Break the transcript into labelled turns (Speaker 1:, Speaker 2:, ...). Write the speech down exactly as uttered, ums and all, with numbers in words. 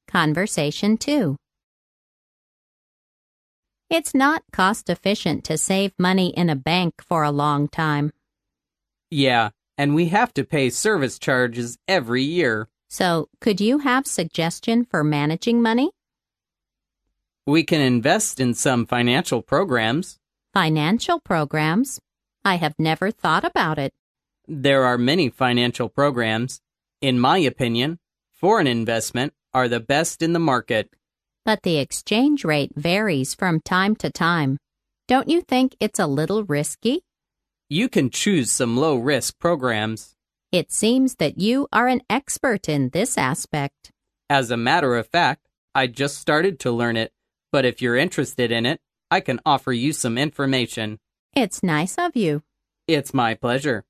Speaker 1: Conversation two. It's not cost-efficient to save money in a bank for a long time.
Speaker 2: Yeah, and we have to pay service charges every year.
Speaker 1: So, could you have suggestion for managing money?
Speaker 2: We can invest in some financial programs.
Speaker 1: Financial programs? I have never thought about it.
Speaker 2: There are many financial programs. In my opinion, foreign investment are the best in the market.
Speaker 1: But the exchange rate varies from time to time. Don't you think it's a little risky?
Speaker 2: You can choose some low-risk programs.
Speaker 1: It seems that you are an expert in this aspect.
Speaker 2: As a matter of fact, I just started to learn it, but if you're interested in it, I can offer you some information.
Speaker 1: It's nice of you.
Speaker 2: It's my pleasure.